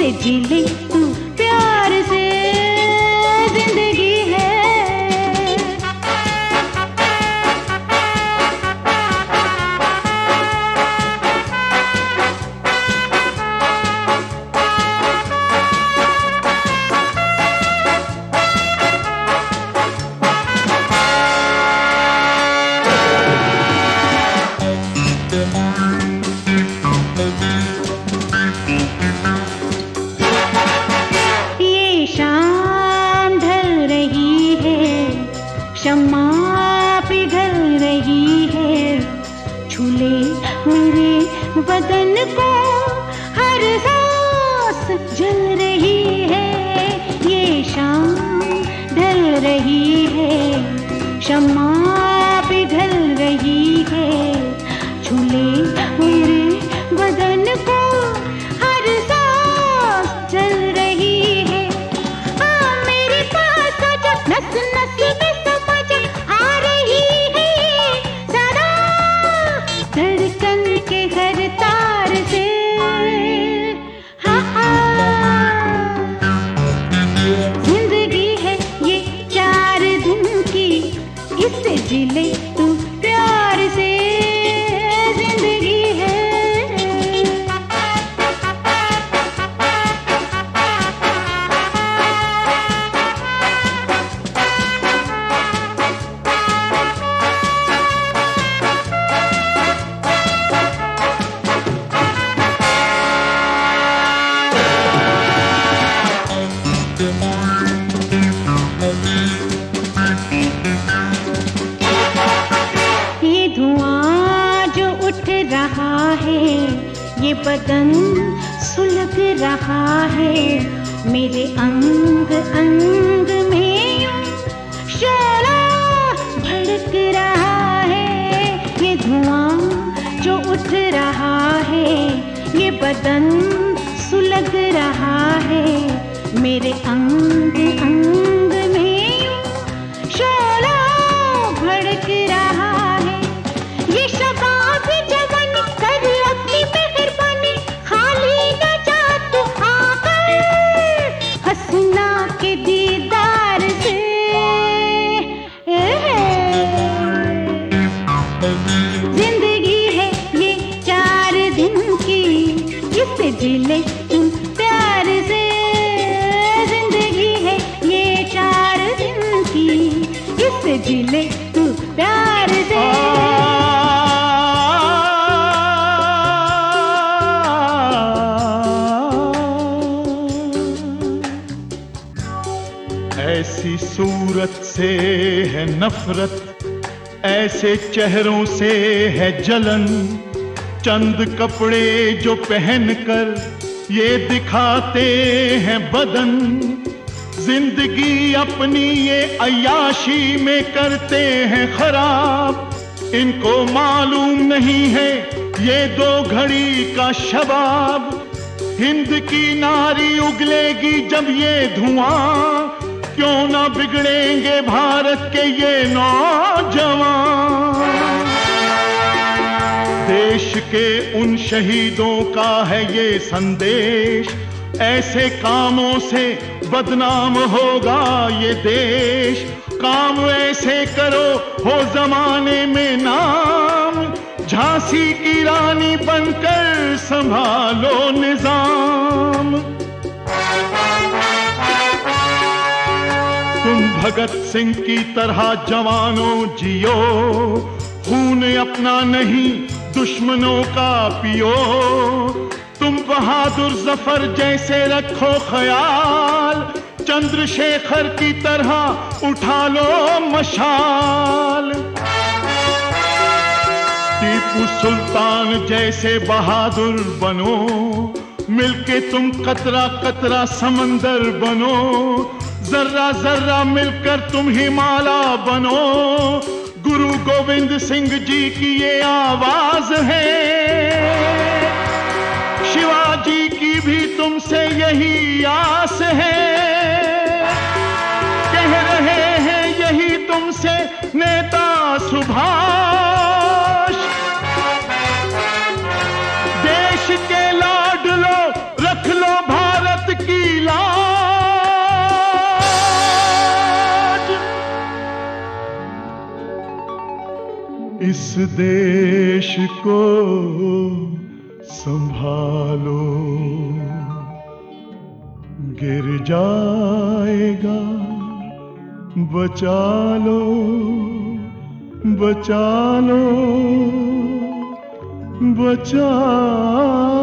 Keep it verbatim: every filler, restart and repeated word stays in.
इसे जी ले तू प्यार से, जिंदगी है। ये शाम ढल रही है, शम्मा पिघल रही है, छूले मेरे बदन को हर सांस जल रही है। ये शाम ढल रही है, शम्मा पिघल रही है, छूले मेरे बदन को हर सांस जल रही है। हाँ मेरे पास आजा, नस नस में समा जा, आ रही है सदा धड़कन के हर तार से। हाँ हाँ जिंदगी है ये चार दिन की, इससे जी ले तू प्यार से, जिंदगी है। ये धुआं जो उठ रहा है, ये बदन सुलग रहा है, मेरे अंग अंग में यूं शोला भड़क रहा है। ये धुआं जो उठ रहा है, ये बदन सुलग रहा है, मेरे अंग अंग में यूं शोला भड़क रहा है। ये शबाब जवानी कर अपनी मेहरबानी, खाली न जा तू आकर हंसना के दीदार से। जिंदगी है ये चार दिन की, इससे जी ले तू प्यार से। जिंदगी है ये चार दिन की, इससे जी ले तू प्यार से। ऐसी सूरत से है नफरत, ऐसे चेहरों से है जलन, चंद कपड़े जो पहनकर ये दिखाते हैं बदन, जिंदगी अपनी ये अय्याशी में करते हैं खराब। इनको मालूम नहीं है ये दो घड़ी का शबाब, हिंद की नारी उगलेगी जब ये धुआं, क्यों ना बिगड़ेंगे भारत के ये नौजवान। देश के उन शहीदों का है ये संदेश, ऐसे कामों से बदनाम होगा ये देश। काम ऐसे करो हो जमाने में नाम, झांसी की रानी बनकर संभालो निजाम। तुम भगत सिंह की तरह जवानों जियो, खून अपना नहीं दुश्मनों का पियो। तुम बहादुर जफर जैसे रखो ख्याल, चंद्रशेखर की तरह उठा लो मशाल। टीपू सुल्तान जैसे बहादुर बनो, मिलके तुम कतरा कतरा समंदर बनो। जर्रा जर्रा मिलकर तुम हिमालय बनो, गुरु गोविंद सिंह जी की ये आवाज है। शिवाजी की भी तुमसे यही आस है, कह रहे हैं यही तुमसे नेता सुभाष। देश के लाडलो रख लो भारत इस देश को संभालो, गिर जाएगा, बचा लो, बचा लो, बचा